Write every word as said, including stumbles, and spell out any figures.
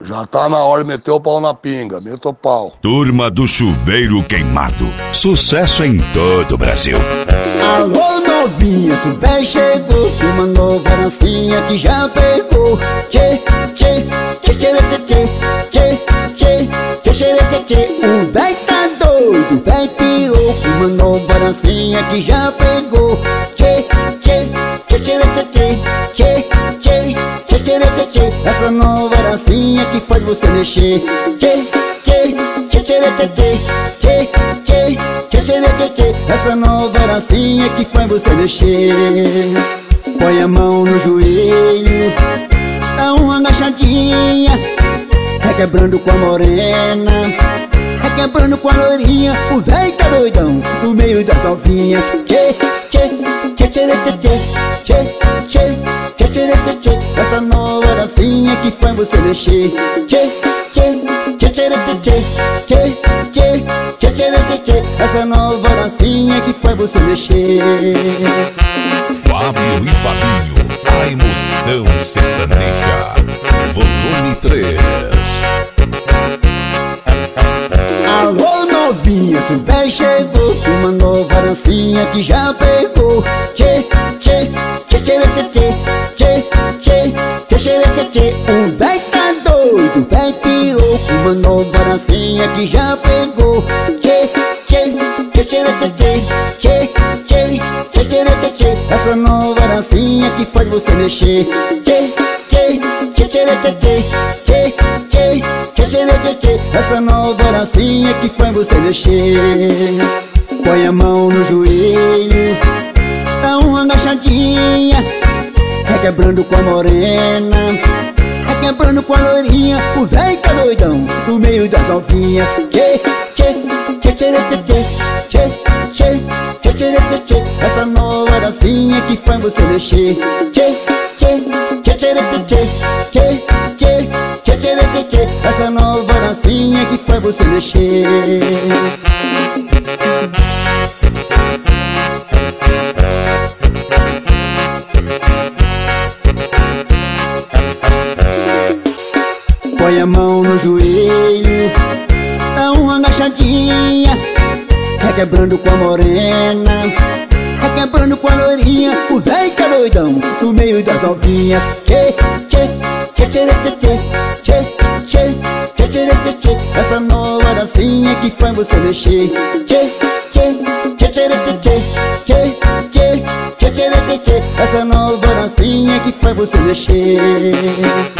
Já tá na hora de meter o pau na pinga, meta o pau. Turma do Chuveiro Queimado. Sucesso em todo o Brasil. Alô novinha, super chegou. Uma nova dancinha que já pegou. Tchê, tchê, tchê, tchê, tchê, tchê, tchê, tchê, tchê, tchê. O véi tá doido, o véi pirou. Uma nova dancinha que já pegou. Tchê, tchê, tchê, tchê, tchê, tchê, tchê, tchê, tchê, tchê. Essa nova dancinha que faz você mexer. Tchê, tchê, tchê, tchê, tchê, tchê, tchê, tchê, tchê, tchê. Essa nova dancinha que faz você mexer. Põe a mão no joelho, dá uma agachadinha, requebrando com a morena, requebrando com a loirinha. O véi tá doidão no meio das novinhas. Tchê, tchê, tchê, tchê, tchê, tchê, tchê, tchê, tchê, tchê. Essa nova dancinha que faz você mexer. Tchê, tchê, tchê, tchê, tchê, tchê, tchê, tchê, tchê, tchê. Essa nova dancinha que faz você mexer. Fábio e Fabinho, a emoção sertaneja, volume três. Alô novinha, super chegou. Uma nova dancinha que já pegou. Tchê, tchê, tchê, tchê, tchê, tchê, tchê, tchê, tchê, tchê. O véi tá doido, o véi pirou. Uma nova dancinha que já pegou. Tchê, tchê, tchê, tchê, tchê, tchê, tchê, tchê, tchê, tchê. Essa nova dancinha que faz você mexer. Tchê, tchê, tchê, tchê, tchê, tchê, tchê, tchê, tchê, tchê. Essa nova dancinha que faz você mexer. Põe a mão no joelho, dá uma agachadinha, requebrando com a morena, requebrando com a loirinha. O véi tá doidão no meio das novinhas. Tchê, tchê, tchê, tchê, tchê, tchê, tchê, tchê, tchê, tchê. Essa nova dancinha que faz você mexer. Tchê, tchê, tchê, tchê, tchê, tchê, tchê, tchê, tchê, tchê. Essa nova dancinha que faz você mexer. Põe a mão no joelho, dá uma agachadinha, requebrando com a morena, requebrando com a loirinha. O véi tá doidão no meio das novinhas. Tchê, tchê, tchê, tchê, tchê, tchê, tchê, tchê, tchê, tchê. Essa nova dancinha que faz você mexer. Tchê, tchê, tchê, tchê, tchê, tchê, tchê, tchê, tchê, tchê. Essa nova dancinha que faz você mexer.